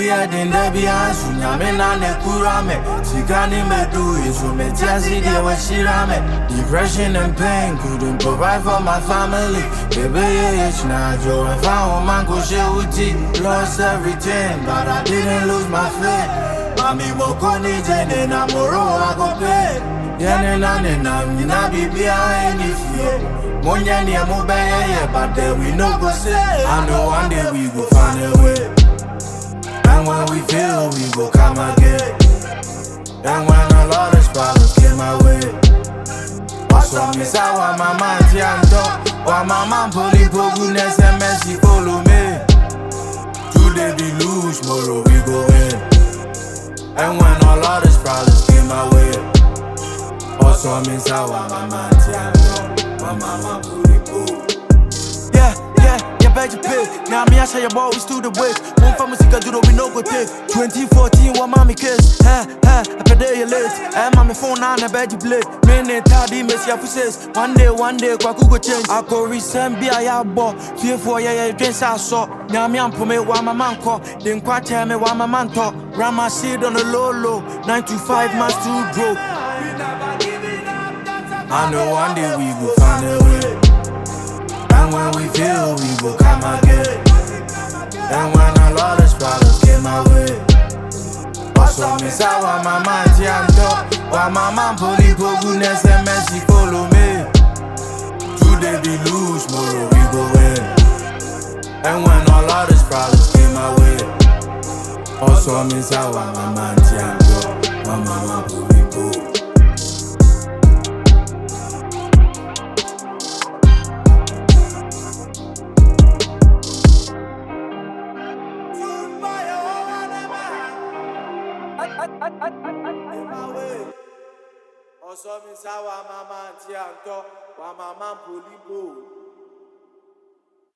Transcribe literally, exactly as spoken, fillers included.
are the Debian, Sunyamina, Kurame, Sigani Medu is from a Jazzy, there was Shirame. Depression and pain couldn't provide for my family. Baby, it's not Joe, and found Mango Shewuti. Lost everything, but I didn't lose my faith. Mami Mokoni, Jane, and Amoro, I go pay. Yanina, Nina, Bibi, I ain't if you. Monyani Mobile, but there we no go say. I know one day we go find a way. And when we fail, we go come again. And when a lot of problems came my way, also miss out on my mind, Tianto. While my mom pulling for goodness and mercy follow me. Today we lose, tomorrow we go in. And when a lot of problems came my way, also miss out on my mind, Tianto. Mama, yeah, yeah, yeah, bet you pay. Now me, I say your boy, we still the wave. One family sick, do we no go take. twenty fourteen, what mommy kiss? Ha, ha, I pay day late. And mommy phone on a bed you blade. Minute, tardy, miss your says. One day, one day, Kwaku go change. I go resend be a yabo. Fear for ya, drinks I saw. Now me, I'm for me, while my man call. Then quite tell me why my man talk. Ram my seed on the low, low. nine to five months to grow. I know one day we go find a way. And when we fail, we go come again. And when a lot of problems came my way, also miss out on my mind, Tianto. While my mom pulling for goodness and mercy follow me. Today we lose, tomorrow we go in. And when a lot of problems came my way, also miss out on my mind, Tianto. While my mom pulling for. Also, Miss Awa Mama, Tianto, Mama Polipo.